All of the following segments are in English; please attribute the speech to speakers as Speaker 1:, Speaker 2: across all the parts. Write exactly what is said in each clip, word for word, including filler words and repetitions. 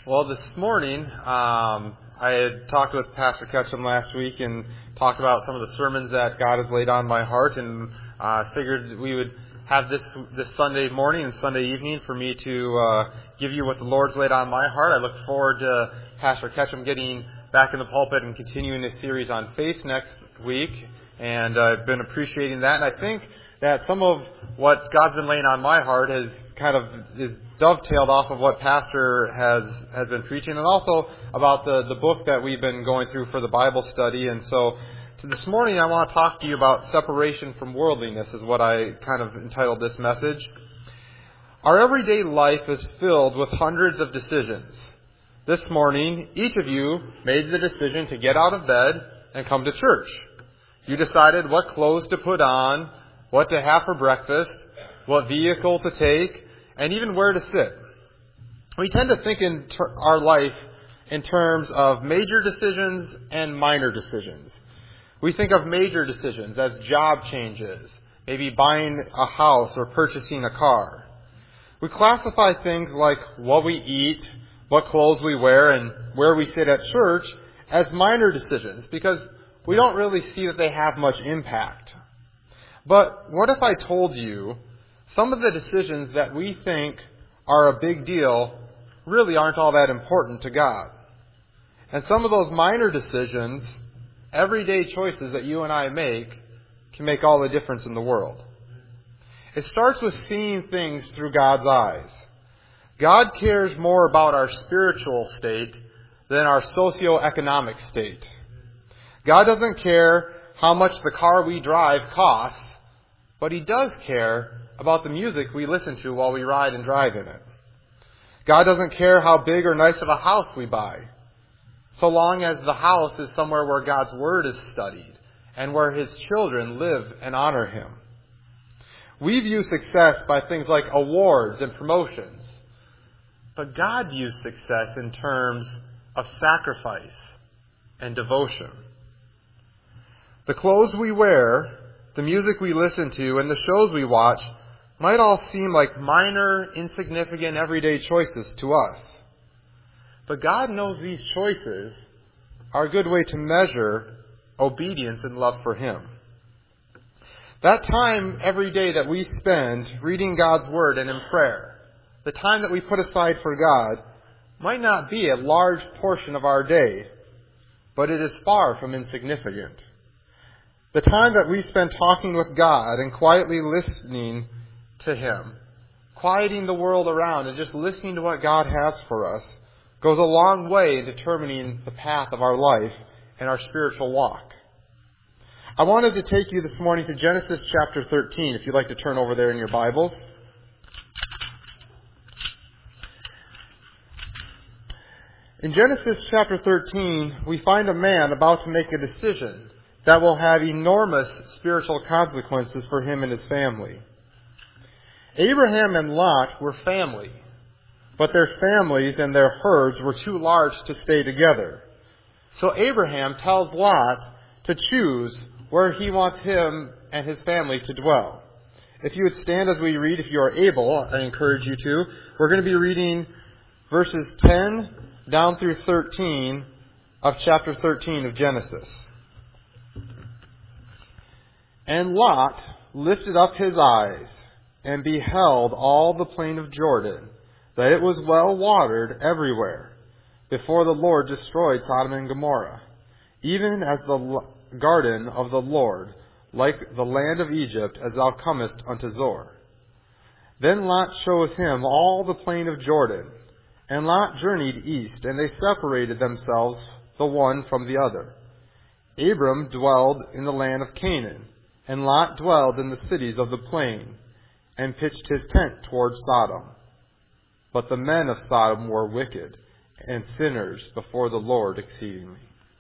Speaker 1: Well, this morning, um, I had talked with Pastor Ketchum last week and talked about some of the sermons that God has laid on my heart, and uh, figured we would have this this Sunday morning and Sunday evening for me to uh, give you what the Lord's laid on my heart. I look forward to Pastor Ketchum getting back in the pulpit and continuing this series on faith next week, and I've been appreciating that. And I think that some of what God's been laying on my heart has kind of is dovetailed off of what Pastor has has been preaching, and also about the, the book that we've been going through for the Bible study. And so, so this morning I want to talk to you about separation from worldliness, is what I kind of entitled this message. Our everyday life is filled with hundreds of decisions. This morning, each of you made the decision to get out of bed and come to church. You decided what clothes to put on, what to have for breakfast, what vehicle to take, and even where to sit. We tend to think in ter- our life in terms of major decisions and minor decisions. We think of major decisions as job changes, maybe buying a house or purchasing a car. We classify things like what we eat, what clothes we wear, and where we sit at church as minor decisions because we don't really see that they have much impact. But what if I told you some of the decisions that we think are a big deal really aren't all that important to God? And some of those minor decisions, everyday choices that you and I make, can make all the difference in the world. It starts with seeing things through God's eyes. God cares more about our spiritual state than our socioeconomic state. God doesn't care how much the car we drive costs, but He does care about the music we listen to while we ride and drive in it. God doesn't care how big or nice of a house we buy, so long as the house is somewhere where God's Word is studied and where His children live and honor Him. We view success by things like awards and promotions, but God views success in terms of sacrifice and devotion. The clothes we wear, the music we listen to, and the shows we watch might all seem like minor, insignificant, everyday choices to us. But God knows these choices are a good way to measure obedience and love for Him. That time every day that we spend reading God's Word and in prayer, the time that we put aside for God, might not be a large portion of our day, but it is far from insignificant. The time that we spend talking with God and quietly listening to Him, quieting the world around and just listening to what God has for us, goes a long way in determining the path of our life and our spiritual walk. I wanted to take you this morning to Genesis chapter thirteen, if you'd like to turn over there in your Bibles. In Genesis chapter thirteen, we find a man about to make a decision that will have enormous spiritual consequences for him and his family. Abraham and Lot were family, but their families and their herds were too large to stay together. So Abraham tells Lot to choose where he wants him and his family to dwell. If you would stand as we read, if you are able, I encourage you to. We're going to be reading verses ten down through thirteen of chapter thirteen of Genesis. And Lot lifted up his eyes and beheld all the plain of Jordan, that it was well watered everywhere, before the Lord destroyed Sodom and Gomorrah, even as the garden of the Lord, like the land of Egypt, as thou comest unto Zoar. Then Lot showed him all the plain of Jordan, and Lot journeyed east, and they separated themselves the one from the other. Abram dwelled in the land of Canaan, and Lot dwelled in the cities of the plain, and pitched his tent toward Sodom. But the men of Sodom were wicked, and sinners before the Lord exceedingly.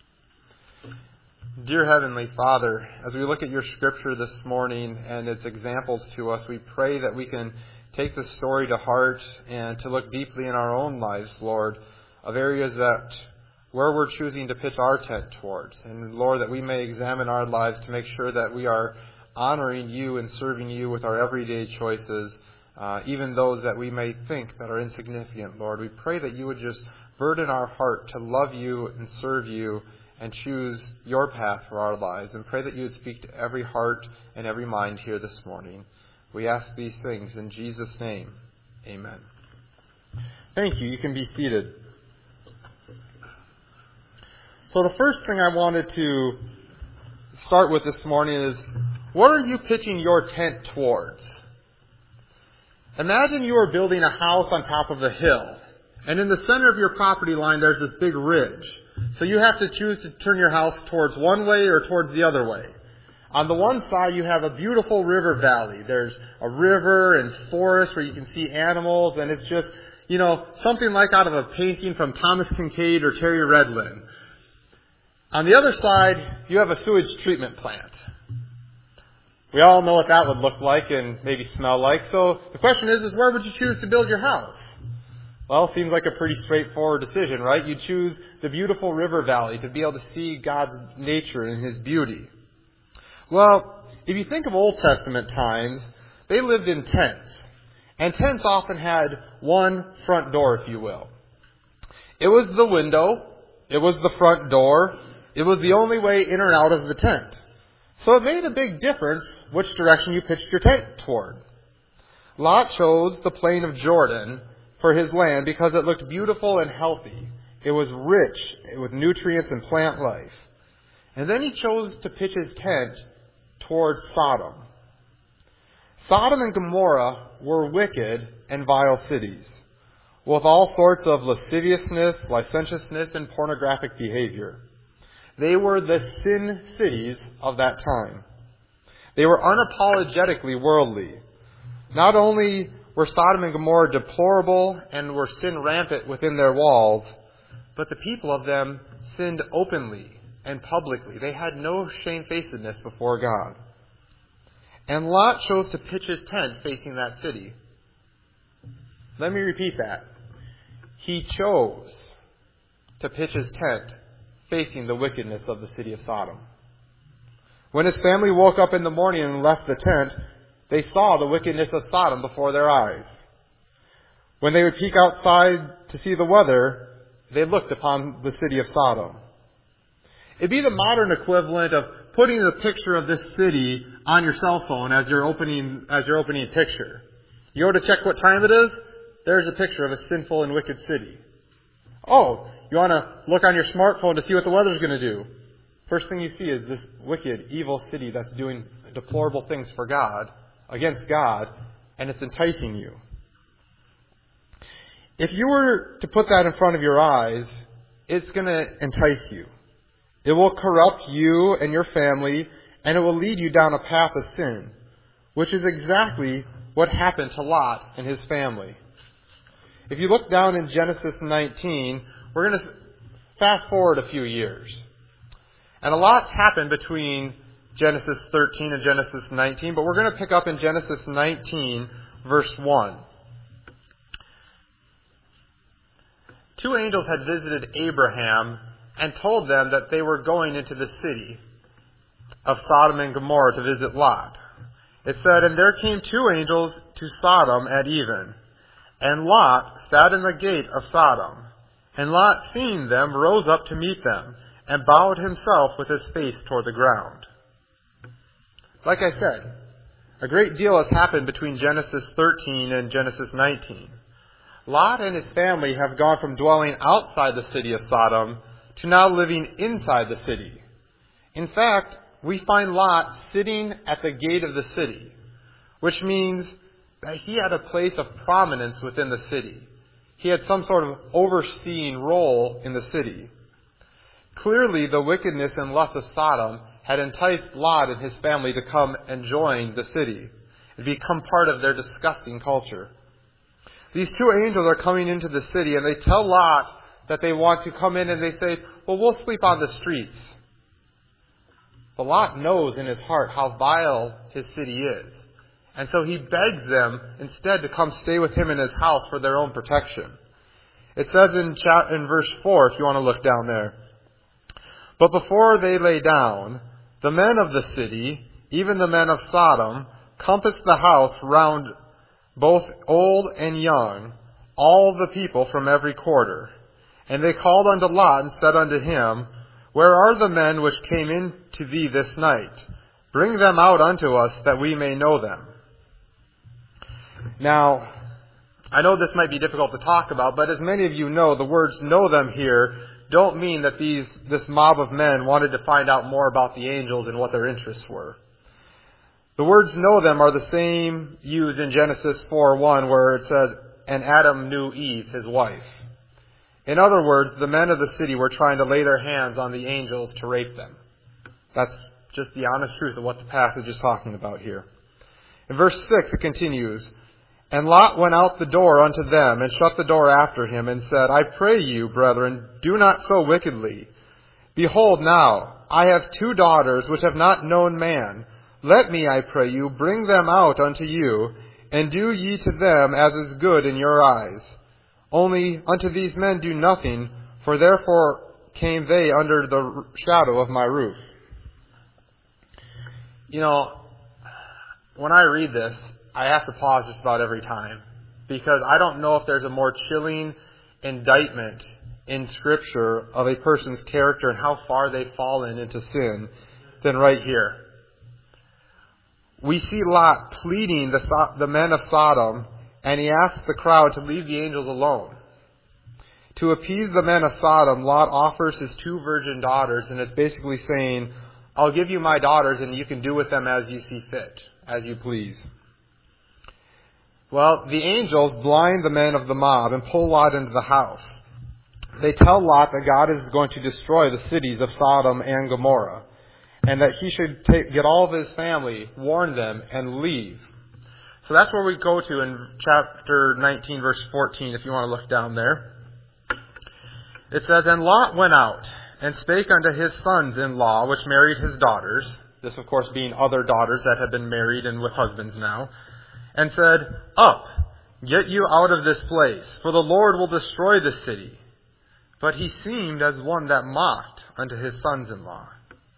Speaker 1: Dear Heavenly Father, as we look at your Scripture this morning and its examples to us, we pray that we can take this story to heart and to look deeply in our own lives, Lord, of areas that where we're choosing to pitch our tent towards. And Lord, that we may examine our lives to make sure that we are honoring you and serving you with our everyday choices uh, even those that we may think that are insignificant, Lord. We pray that you would just burden our heart to love you and serve you and choose your path for our lives, and pray that you would speak to every heart and every mind here this morning. We ask these things in Jesus' name. Amen. Thank you. You can be seated. So the first thing I wanted to start with this morning is, what are you pitching your tent towards? Imagine you are building a house on top of a hill, and in the center of your property line there's this big ridge. So you have to choose to turn your house towards one way or towards the other way. On the one side you have a beautiful river valley. There's a river and forest where you can see animals, and it's just, you know, something like out of a painting from Thomas Kincaid or Terry Redlin. On the other side, you have a sewage treatment plant. We all know what that would look like and maybe smell like. So the question is, is where would you choose to build your house? Well, it seems like a pretty straightforward decision, right? You choose the beautiful river valley to be able to see God's nature and His beauty. Well, if you think of Old Testament times, they lived in tents. And tents often had one front door, if you will. It was the window. It was the front door. It was the only way in or out of the tent. So it made a big difference which direction you pitched your tent toward. Lot chose the plain of Jordan for his land because it looked beautiful and healthy. It was rich with nutrients and plant life. And then he chose to pitch his tent towards Sodom. Sodom and Gomorrah were wicked and vile cities, with all sorts of lasciviousness, licentiousness, and pornographic behavior. They were the sin cities of that time. They were unapologetically worldly. Not only were Sodom and Gomorrah deplorable and were sin rampant within their walls, but the people of them sinned openly and publicly. They had no shamefacedness before God. And Lot chose to pitch his tent facing that city. Let me repeat that. He chose to pitch his tent facing the wickedness of the city of Sodom. When his family woke up in the morning and left the tent, they saw the wickedness of Sodom before their eyes. When they would peek outside to see the weather, they looked upon the city of Sodom. It'd be the modern equivalent of putting the picture of this city on your cell phone as your opening as your opening picture. You go to check what time it is, there's a picture of a sinful and wicked city. Oh, you want to look on your smartphone to see what the weather's going to do. First thing you see is this wicked, evil city that's doing deplorable things for God, against God, and it's enticing you. If you were to put that in front of your eyes, it's going to entice you. It will corrupt you and your family, and it will lead you down a path of sin, which is exactly what happened to Lot and his family. If you look down in Genesis nineteen, we're going to fast forward a few years. And a lot's happened between Genesis thirteen and Genesis nineteen, but we're going to pick up in Genesis nineteen, verse one. Two angels had visited Abraham and told them that they were going into the city of Sodom and Gomorrah to visit Lot. It said, "And there came two angels to Sodom at even, and Lot sat in the gate of Sodom. And Lot, seeing them, rose up to meet them, and bowed himself with his face toward the ground." Like I said, a great deal has happened between Genesis thirteen and Genesis nineteen. Lot and his family have gone from dwelling outside the city of Sodom to now living inside the city. In fact, we find Lot sitting at the gate of the city, which means that he had a place of prominence within the city. He had some sort of overseeing role in the city. Clearly, the wickedness and lust of Sodom had enticed Lot and his family to come and join the city and become part of their disgusting culture. These two angels are coming into the city, and they tell Lot that they want to come in, and they say, "Well, we'll sleep on the streets." But Lot knows in his heart how vile his city is. And so he begs them instead to come stay with him in his house for their own protection. It says in, chat, in verse four, if you want to look down there, "But before they lay down, the men of the city, even the men of Sodom, compassed the house round both old and young, all the people from every quarter. And they called unto Lot and said unto him, Where are the men which came in to thee this night? Bring them out unto us, that we may know them. Now, I know this might be difficult to talk about, but as many of you know, the words know them here don't mean that these this mob of men wanted to find out more about the angels and what their interests were. The words know them are the same used in Genesis four one, where it says, And Adam knew Eve, his wife. In other words, the men of the city were trying to lay their hands on the angels to rape them. That's just the honest truth of what the passage is talking about here. In verse six it continues, And Lot went out the door unto them, and shut the door after him, and said, I pray you, brethren, do not so wickedly. Behold now, I have two daughters which have not known man. Let me, I pray you, bring them out unto you, and do ye to them as is good in your eyes. Only unto these men do nothing, for therefore came they under the shadow of my roof. You know, when I read this, I have to pause just about every time, because I don't know if there's a more chilling indictment in Scripture of a person's character and how far they've fallen into sin than right here. We see Lot pleading the, the men of Sodom, and he asks the crowd to leave the angels alone. To appease the men of Sodom, Lot offers his two virgin daughters, and it's basically saying, I'll give you my daughters, and you can do with them as you see fit, as you please. Well, the angels blind the men of the mob and pull Lot into the house. They tell Lot that God is going to destroy the cities of Sodom and Gomorrah, and that he should take, get all of his family, warn them, and leave. So that's where we go to in chapter nineteen, verse fourteen, if you want to look down there. It says, And Lot went out, and spake unto his sons-in-law, which married his daughters, this of course being other daughters that had been married and with husbands now, and said, Up, get you out of this place, for the Lord will destroy this city. But he seemed as one that mocked unto his sons-in-law.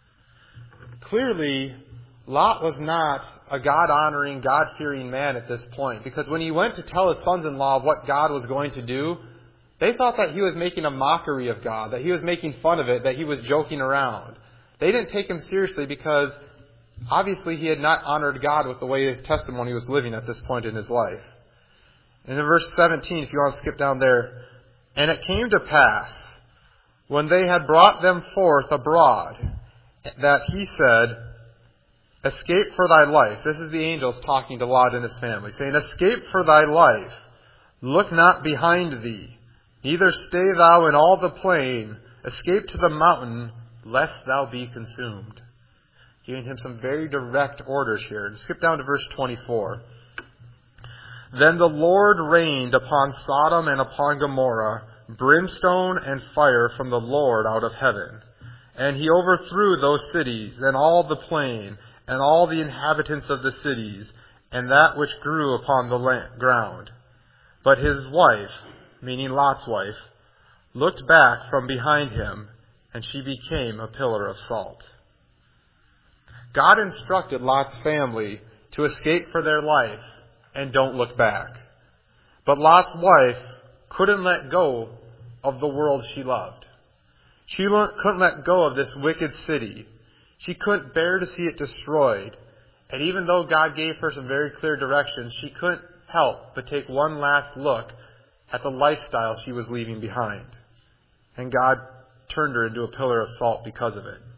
Speaker 1: Clearly, Lot was not a God-honoring, God-fearing man at this point, because when he went to tell his sons-in-law what God was going to do, they thought that he was making a mockery of God, that he was making fun of it, that he was joking around. They didn't take him seriously because obviously he had not honored God with the way his testimony was living at this point in his life. And in verse seventeen, if you want to skip down there, And it came to pass, when they had brought them forth abroad, that he said, Escape for thy life. This is the angels talking to Lot and his family, saying, Escape for thy life. Look not behind thee. Neither stay thou in all the plain. Escape to the mountain, lest thou be consumed. Giving him some very direct orders here. And skip down to verse twenty-four. Then the Lord rained upon Sodom and upon Gomorrah brimstone and fire from the Lord out of heaven. And he overthrew those cities and all the plain and all the inhabitants of the cities and that which grew upon the land, ground. But his wife, meaning Lot's wife, looked back from behind him, and she became a pillar of salt. God instructed Lot's family to escape for their life and don't look back. But Lot's wife couldn't let go of the world she loved. She couldn't let go of this wicked city. She couldn't bear to see it destroyed. And even though God gave her some very clear directions, she couldn't help but take one last look at the lifestyle she was leaving behind. And God turned her into a pillar of salt because of it.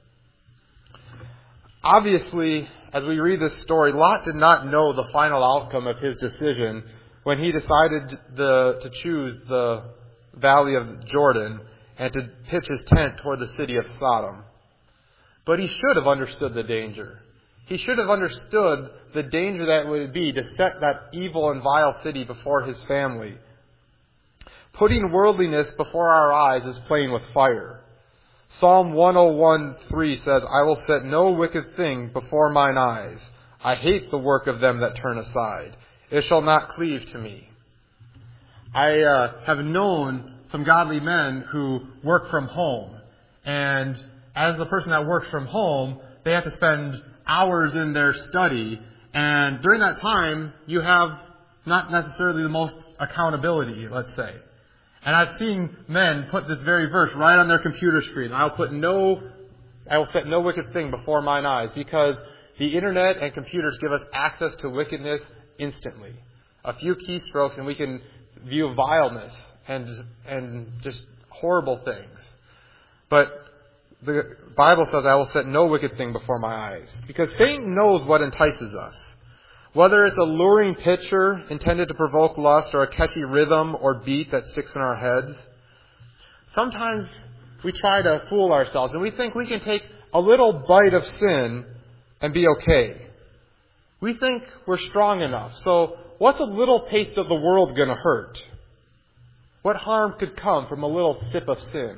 Speaker 1: Obviously, as we read this story, Lot did not know the final outcome of his decision when he decided the, to choose the valley of Jordan and to pitch his tent toward the city of Sodom. But he should have understood the danger. He should have understood the danger that it would be to set that evil and vile city before his family. Putting worldliness before our eyes is playing with fire. Psalm one oh one three says, I will set no wicked thing before mine eyes. I hate the work of them that turn aside. It shall not cleave to me. I uh, have known some godly men who work from home. And as the person that works from home, they have to spend hours in their study. And during that time, you have not necessarily the most accountability, let's say. And I've seen men put this very verse right on their computer screen. I'll put no, I will set no wicked thing before mine eyes, because the internet and computers give us access to wickedness instantly. A few keystrokes and we can view vileness and and just horrible things. But the Bible says, I will set no wicked thing before my eyes. Because Satan knows what entices us. Whether it's a luring picture intended to provoke lust or a catchy rhythm or beat that sticks in our heads. Sometimes we try to fool ourselves and we think we can take a little bite of sin and be okay. We think we're strong enough. So what's a little taste of the world going to hurt? What harm could come from a little sip of sin?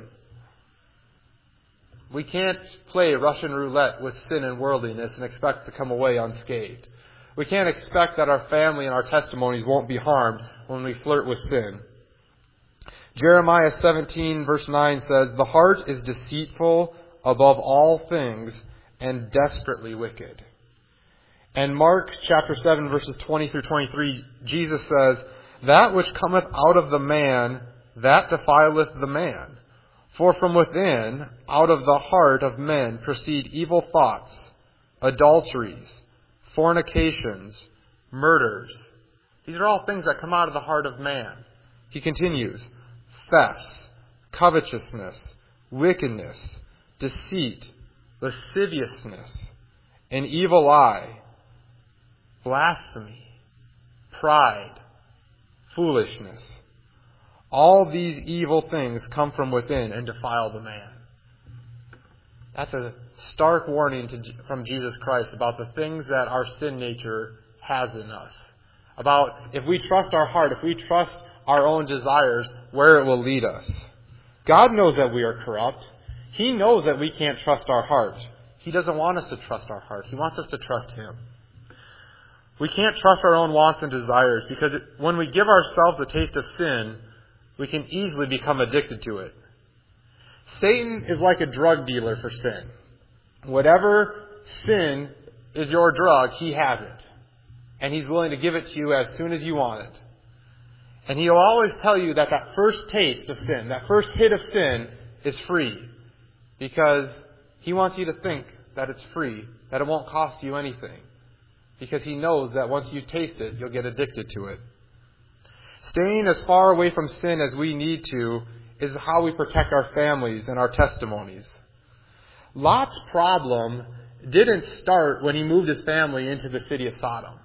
Speaker 1: We can't play Russian roulette with sin and worldliness and expect to come away unscathed. We can't expect that our family and our testimonies won't be harmed when we flirt with sin. Jeremiah seventeen verse nine says, the heart is deceitful above all things and desperately wicked. And Mark chapter seven verses twenty through twenty-three, Jesus says, that which cometh out of the man, that defileth the man. For from within, out of the heart of men proceed evil thoughts, adulteries, fornications, murders. These are all things that come out of the heart of man. He continues, thefts, covetousness, wickedness, deceit, lasciviousness, an evil eye, blasphemy, pride, foolishness. All these evil things come from within and defile the man. That's a stark warning to, from Jesus Christ about the things that our sin nature has in us. About if we trust our heart, if we trust our own desires, where it will lead us. God knows that we are corrupt. He knows that we can't trust our heart. He doesn't want us to trust our heart. He wants us to trust Him. We can't trust our own wants and desires because it, when we give ourselves a taste of sin, we can easily become addicted to it. Satan is like a drug dealer for sin. Whatever sin is your drug, he has it. And he's willing to give it to you as soon as you want it. And he'll always tell you that that first taste of sin, that first hit of sin is free. Because he wants you to think that it's free, that it won't cost you anything. Because he knows that once you taste it, you'll get addicted to it. Staying as far away from sin as we need to is how we protect our families and our testimonies. Lot's problem didn't start when he moved his family into the city of Sodom.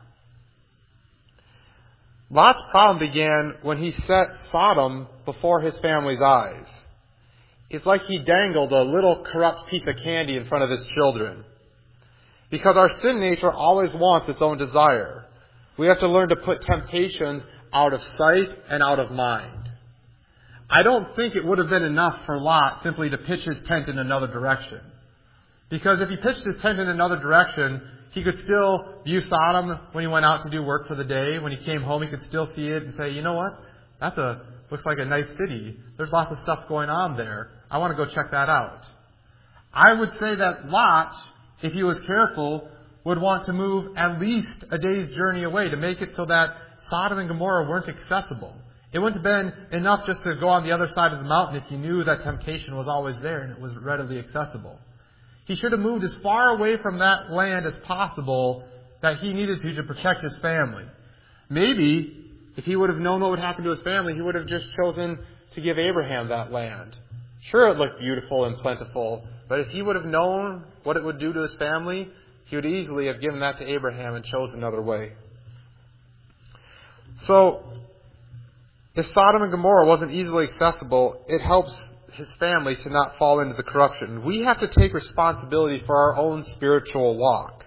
Speaker 1: Lot's problem began when he set Sodom before his family's eyes. It's like he dangled a little corrupt piece of candy in front of his children. Because our sin nature always wants its own desire. We have to learn to put temptations out of sight and out of mind. I don't think it would have been enough for Lot simply to pitch his tent in another direction. Because if he pitched his tent in another direction, he could still view Sodom when he went out to do work for the day. When he came home, he could still see it and say, you know what? That's a, looks like a nice city. There's lots of stuff going on there. I want to go check that out. I would say that Lot, if he was careful, would want to move at least a day's journey away to make it so that Sodom and Gomorrah weren't accessible. It wouldn't have been enough just to go on the other side of the mountain if he knew that temptation was always there and it was readily accessible. He should have moved as far away from that land as possible that he needed to to protect his family. Maybe, if he would have known what would happen to his family, he would have just chosen to give Abraham that land. Sure, it looked beautiful and plentiful, but if he would have known what it would do to his family, he would easily have given that to Abraham and chose another way. So, if Sodom and Gomorrah wasn't easily accessible, it helps his family to not fall into the corruption. We have to take responsibility for our own spiritual walk.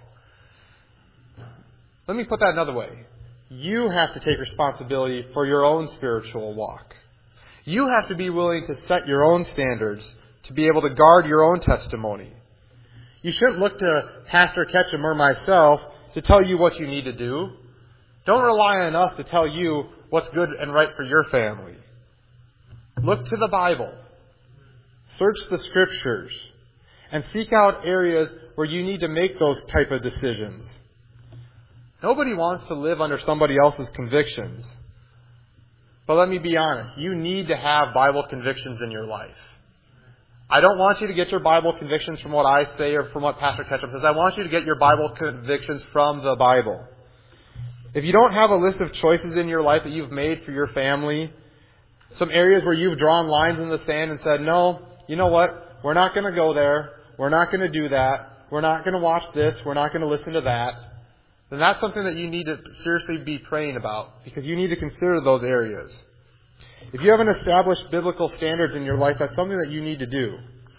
Speaker 1: Let me put that another way. You have to take responsibility for your own spiritual walk. You have to be willing to set your own standards to be able to guard your own testimony. You shouldn't look to Pastor Ketchum or myself to tell you what you need to do. Don't rely on us to tell you what's good and right for your family. Look to the Bible. Search the Scriptures. And seek out areas where you need to make those type of decisions. Nobody wants to live under somebody else's convictions. But let me be honest, you need to have Bible convictions in your life. I don't want you to get your Bible convictions from what I say or from what Pastor Ketchum says. I want you to get your Bible convictions from the Bible. If you don't have a list of choices in your life that you've made for your family, some areas where you've drawn lines in the sand and said, no, you know what, we're not going to go there, we're not going to do that, we're not going to watch this, we're not going to listen to that, then that's something that you need to seriously be praying about, because you need to consider those areas. If you haven't established biblical standards in your life, that's something that you need to do.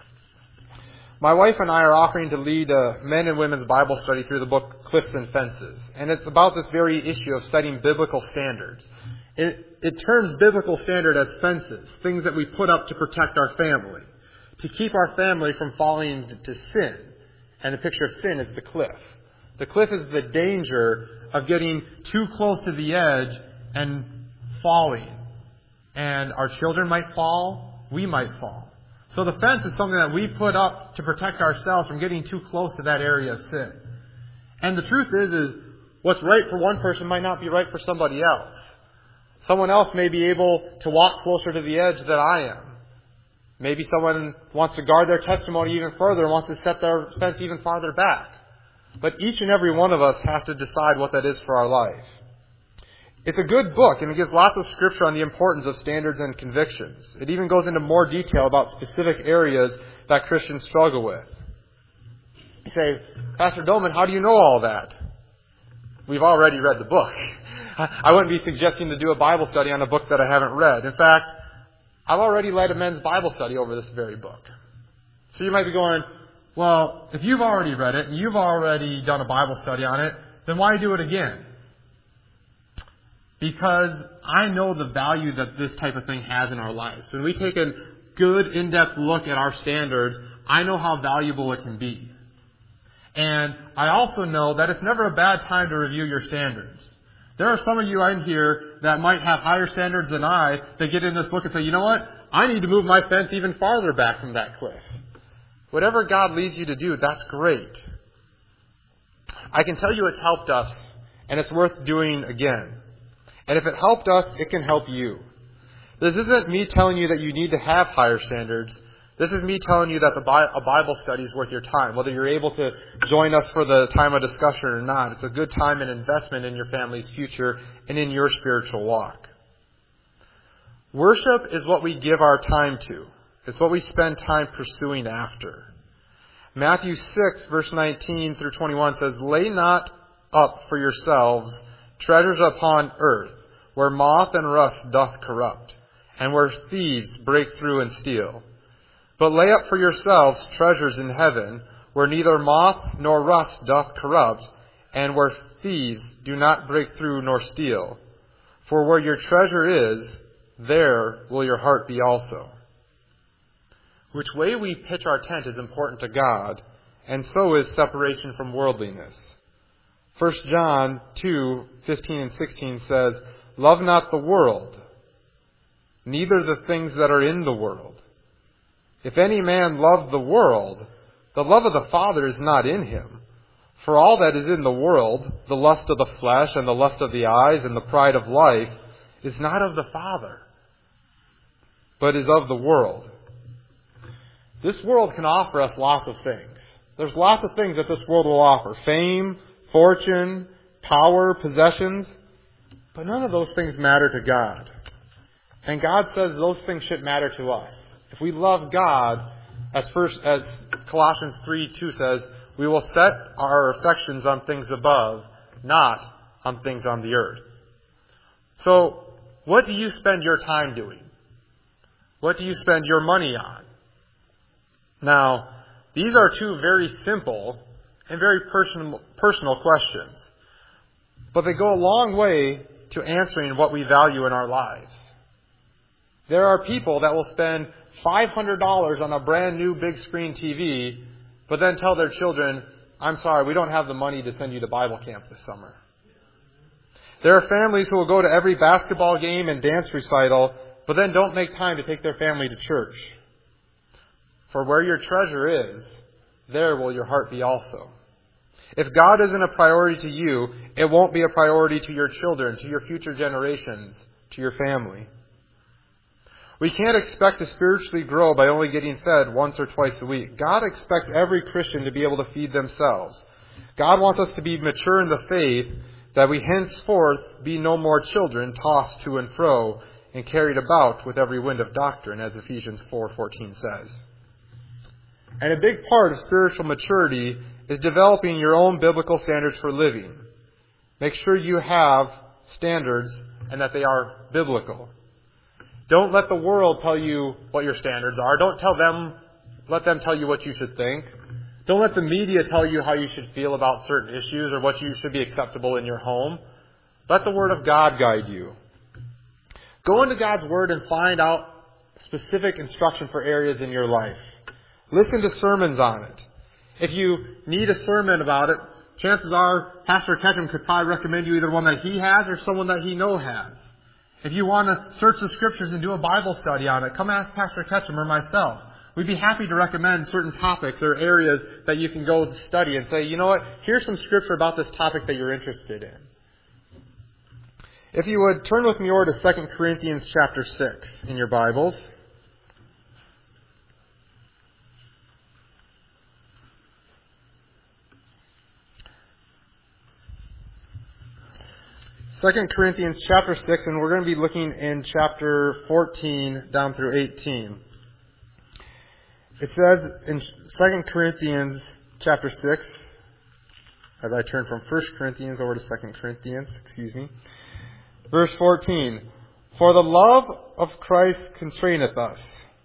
Speaker 1: My wife and I are offering to lead a men and women's Bible study through the book Cliffs and Fences. And it's about this very issue of setting biblical standards. It, it terms biblical standard as fences, things that we put up to protect our family, to keep our family from falling into sin. And the picture of sin is the cliff. The cliff is the danger of getting too close to the edge and falling. And our children might fall, we might fall. So the fence is something that we put up to protect ourselves from getting too close to that area of sin. And the truth is, is what's right for one person might not be right for somebody else. Someone else may be able to walk closer to the edge than I am. Maybe someone wants to guard their testimony even further and wants to set their fence even farther back. But each and every one of us have to decide what that is for our life. It's a good book, and it gives lots of scripture on the importance of standards and convictions. It even goes into more detail about specific areas that Christians struggle with. You say, Pastor Dolman, how do you know all that? We've already read the book. I wouldn't be suggesting to do a Bible study on a book that I haven't read. In fact, I've already led a men's Bible study over this very book. So you might be going, well, if you've already read it and you've already done a Bible study on it, then why do it again? Because I know the value that this type of thing has in our lives. When we take a good, in-depth look at our standards, I know how valuable it can be. And I also know that it's never a bad time to review your standards. There are some of you in here that might have higher standards than I that get in this book and say, you know what? I need to move my fence even farther back from that cliff. Whatever God leads you to do, that's great. I can tell you it's helped us, and it's worth doing again. And if it helped us, it can help you. This isn't me telling you that you need to have higher standards. This is me telling you that the Bi- a Bible study is worth your time. Whether you're able to join us for the time of discussion or not, it's a good time and investment in your family's future and in your spiritual walk. Worship is what we give our time to. It's what we spend time pursuing after. Matthew six, verse nineteen through twenty-one says, "Lay not up for yourselves treasures upon earth, where moth and rust doth corrupt, and where thieves break through and steal. But lay up for yourselves treasures in heaven, where neither moth nor rust doth corrupt, and where thieves do not break through nor steal. For where your treasure is, there will your heart be also." Which way we pitch our tent is important to God, and so is separation from worldliness. First John two, fifteen and sixteen says, "Love not the world, neither the things that are in the world. If any man love the world, the love of the Father is not in him. For all that is in the world, the lust of the flesh and the lust of the eyes and the pride of life, is not of the Father, but is of the world." This world can offer us lots of things. There's lots of things that this world will offer. Fame, fortune, power, possessions. But none of those things matter to God. And God says those things should matter to us. If we love God, as first as Colossians three two says, we will set our affections on things above, not on things on the earth. So, what do you spend your time doing? What do you spend your money on? Now, these are two very simple and very personal, personal questions. But they go a long way to answering what we value in our lives. There are people that will spend five hundred dollars on a brand new big screen T V, but then tell their children, "I'm sorry, we don't have the money to send you to Bible camp this summer." There are families who will go to every basketball game and dance recital, but then don't make time to take their family to church. For where your treasure is, there will your heart be also. If God isn't a priority to you, it won't be a priority to your children, to your future generations, to your family. We can't expect to spiritually grow by only getting fed once or twice a week. God expects every Christian to be able to feed themselves. God wants us to be mature in the faith, that we henceforth be no more children tossed to and fro and carried about with every wind of doctrine, as Ephesians four fourteen says. And a big part of spiritual maturity is developing your own biblical standards for living. Make sure you have standards and that they are biblical. Don't let the world tell you what your standards are. Don't tell them, let them tell you what you should think. Don't let the media tell you how you should feel about certain issues or what you should be acceptable in your home. Let the Word of God guide you. Go into God's Word and find out specific instruction for areas in your life. Listen to sermons on it. If you need a sermon about it, chances are Pastor Ketchum could probably recommend you either one that he has or someone that he knows has. If you want to search the Scriptures and do a Bible study on it, come ask Pastor Ketchum or myself. We'd be happy to recommend certain topics or areas that you can go study and say, you know what, here's some Scripture about this topic that you're interested in. If you would, turn with me over to Second Corinthians chapter six in your Bibles. Second Corinthians chapter six, and we're going to be looking in chapter fourteen down through eighteen. It says in Second Corinthians chapter six, as I turn from First Corinthians over to Second Corinthians, excuse me, verse fourteen, "For the love of Christ constraineth us."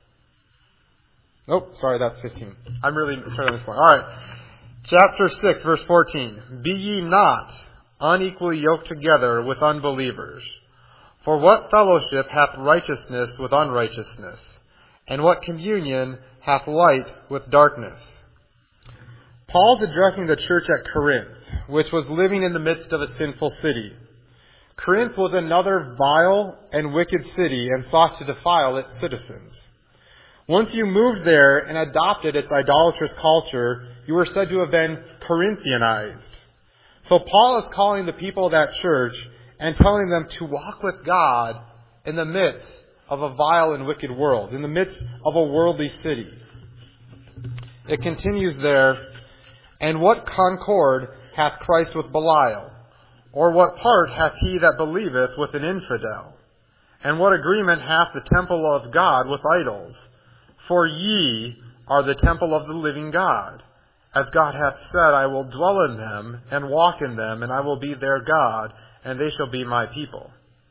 Speaker 1: Nope, sorry, that's fifteen. I'm really starting this point. All right. Chapter six, verse fourteen. "Be ye not unequally yoked together with unbelievers. For what fellowship hath righteousness with unrighteousness? And what communion hath light with darkness?" Paul's addressing the church at Corinth, which was living in the midst of a sinful city. Corinth was another vile and wicked city and sought to defile its citizens. Once you moved there and adopted its idolatrous culture, you were said to have been Corinthianized. So Paul is calling the people of that church and telling them to walk with God in the midst of a vile and wicked world, in the midst of a worldly city. It continues there, "And what concord hath Christ with Belial? Or what part hath he that believeth with an infidel? And what agreement hath the temple of God with idols? For ye are the temple of the living God. As God hath said, I will dwell in them and walk in them, and I will be their God, and they shall be my people."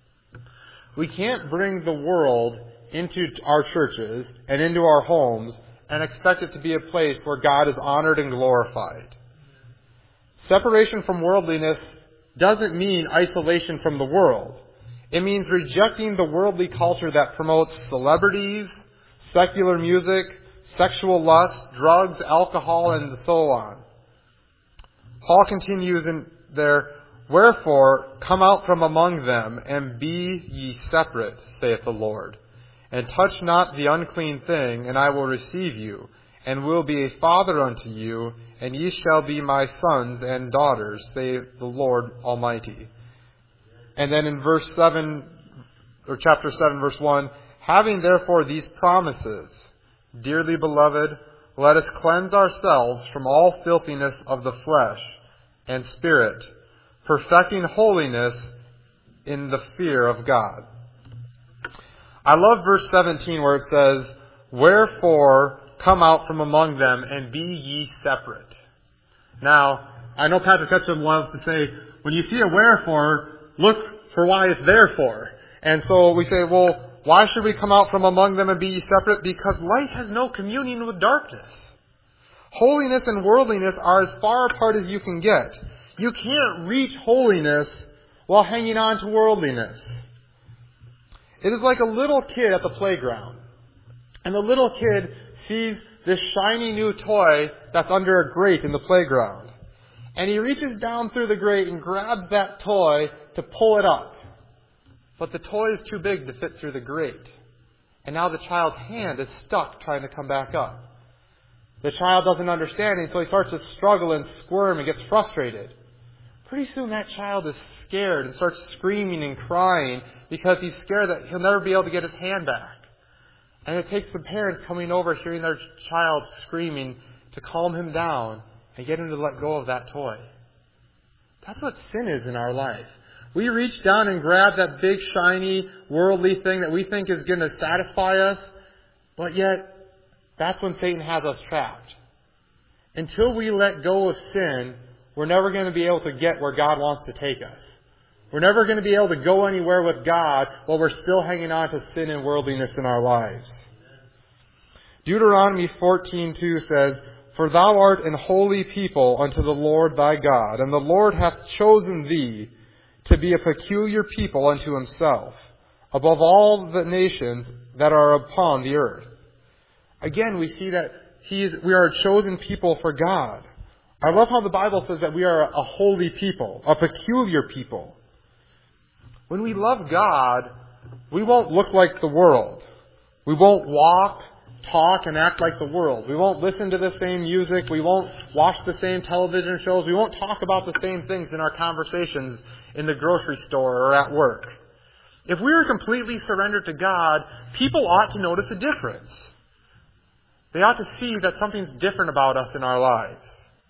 Speaker 1: We can't bring the world into our churches and into our homes and expect it to be a place where God is honored and glorified. Separation from worldliness doesn't mean isolation from the world. It means rejecting the worldly culture that promotes celebrities, secular music, sexual lust, drugs, alcohol, and so on. Paul continues in there, "Wherefore, come out from among them, and be ye separate, saith the Lord. And touch not the unclean thing, and I will receive you, and will be a father unto you, and ye shall be my sons and daughters, saith the Lord Almighty." And then in verse seven, or chapter seven, verse one, "Having therefore these promises, dearly beloved, let us cleanse ourselves from all filthiness of the flesh and spirit, perfecting holiness in the fear of God." I love verse seventeen where it says, "Wherefore come out from among them and be ye separate." Now, I know Patrick Ketchum loves to say, when you see a wherefore, look for why it's therefore. And so we say, well, why should we come out from among them and be ye separate? Because light has no communion with darkness. Holiness and worldliness are as far apart as you can get. You can't reach holiness while hanging on to worldliness. It is like a little kid at the playground. And the little kid sees this shiny new toy that's under a grate in the playground. And he reaches down through the grate and grabs that toy to pull it up. But the toy is too big to fit through the grate. And now the child's hand is stuck trying to come back up. The child doesn't understand, and so he starts to struggle and squirm and gets frustrated. Pretty soon that child is scared and starts screaming and crying because he's scared that he'll never be able to get his hand back. And it takes the parents coming over, hearing their child screaming, to calm him down and get him to let go of that toy. That's what sin is in our life. We reach down and grab that big, shiny, worldly thing that we think is going to satisfy us, but yet that's when Satan has us trapped. Until we let go of sin, we're never going to be able to get where God wants to take us. We're never going to be able to go anywhere with God while we're still hanging on to sin and worldliness in our lives. Deuteronomy fourteen two says, "For thou art an holy people unto the Lord thy God, and the Lord hath chosen thee to be a peculiar people unto himself, above all the nations that are upon the earth." Again, we see that he is, we are a chosen people for God. I love how the Bible says that we are a holy people, a peculiar people. When we love God, we won't look like the world. We won't walk, talk, and act like the world. We won't listen to the same music. We won't watch the same television shows. We won't talk about the same things in our conversations in the grocery store or at work. If we are completely surrendered to God, people ought to notice a difference. They ought to see that something's different about us in our lives.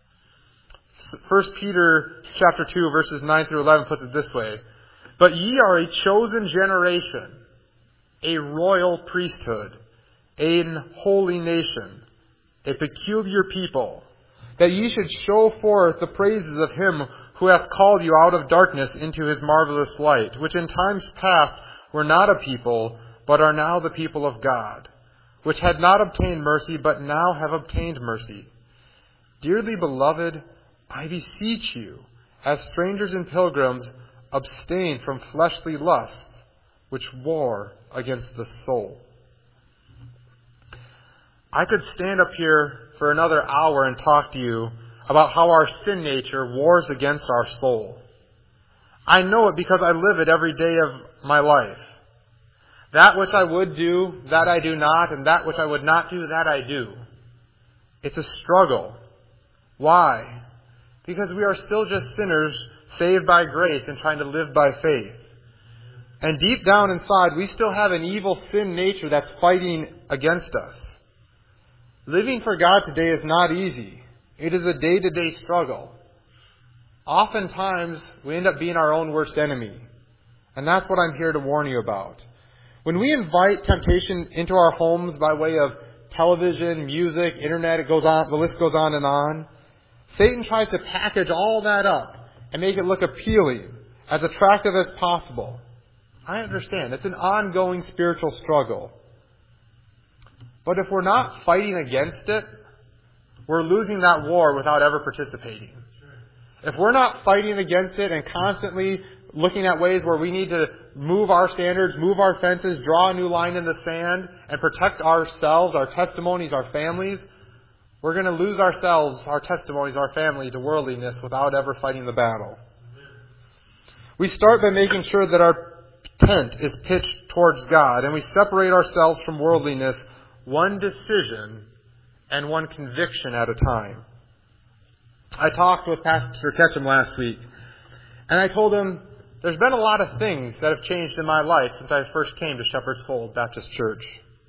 Speaker 1: First Peter chapter two, verses nine through eleven puts it this way: "But ye are a chosen generation, a royal priesthood, an holy nation, a peculiar people, that ye should show forth the praises of him who hath called you out of darkness into his marvelous light, which in times past were not a people, but are now the people of God, which had not obtained mercy, but now have obtained mercy. Dearly beloved, I beseech you, as strangers and pilgrims, abstain from fleshly lusts, which war against the soul." I could stand up here for another hour and talk to you about how our sin nature wars against our soul. I know it because I live it every day of my life. That which I would do, that I do not, and that which I would not do, that I do. It's a struggle. Why? Because we are still just sinners saved by grace and trying to live by faith. And deep down inside, we still have an evil sin nature that's fighting against us. Living for God today is not easy. It is a day-to-day struggle. Oftentimes, we end up being our own worst enemy. And that's what I'm here to warn you about. When we invite temptation into our homes by way of television, music, internet, it goes on, the list goes on and on, Satan tries to package all that up and make it look appealing, as attractive as possible. I understand. It's an ongoing spiritual struggle. But if we're not fighting against it, we're losing that war without ever participating. If we're not fighting against it and constantly looking at ways where we need to move our standards, move our fences, draw a new line in the sand, and protect ourselves, our testimonies, our families, we're going to lose ourselves, our testimonies, our family to worldliness without ever fighting the battle. We start by making sure that our tent is pitched towards God, and we separate ourselves from worldliness one decision and one conviction at a time. I talked with Pastor Ketchum last week, and I told him there's been a lot of things that have changed in my life since I first came to Shepherd's Fold Baptist Church.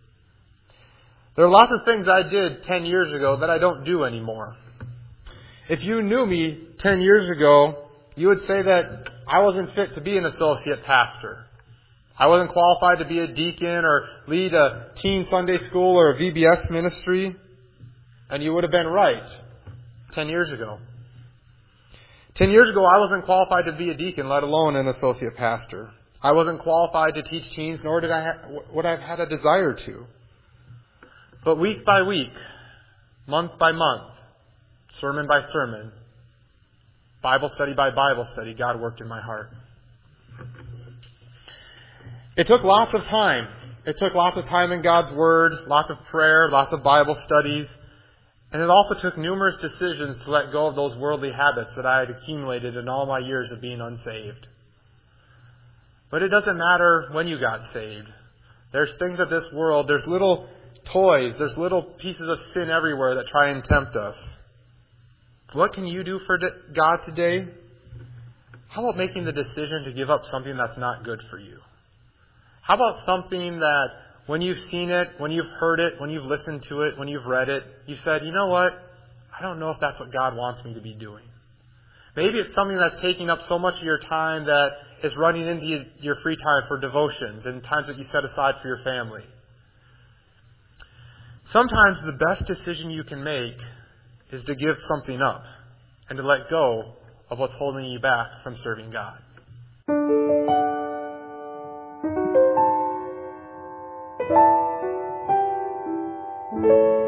Speaker 1: There are lots of things I did ten years ago that I don't do anymore. If you knew me ten years ago, you would say that I wasn't fit to be an associate pastor. I wasn't qualified to be a deacon or lead a teen Sunday school or a V B S ministry. And you would have been right ten years ago. Ten years ago, I wasn't qualified to be a deacon, let alone an associate pastor. I wasn't qualified to teach teens, nor did I ha- would I have had a desire to. But week by week, month by month, sermon by sermon, Bible study by Bible study, God worked in my heart. It took lots of time. It took lots of time in God's Word, lots of prayer, lots of Bible studies. And it also took numerous decisions to let go of those worldly habits that I had accumulated in all my years of being unsaved. But it doesn't matter when you got saved. There's things of this world, there's little toys. There's little pieces of sin everywhere that try and tempt us. What can you do for God today? How about making the decision to give up something that's not good for you? How about something that when you've seen it, when you've heard it, when you've listened to it, when you've read it, you said, you know what? I don't know if that's what God wants me to be doing. Maybe it's something that's taking up so much of your time that is running into your free time for devotions and times that you set aside for your family. Sometimes the best decision you can make is to give something up and to let go of what's holding you back from serving God. Thank you.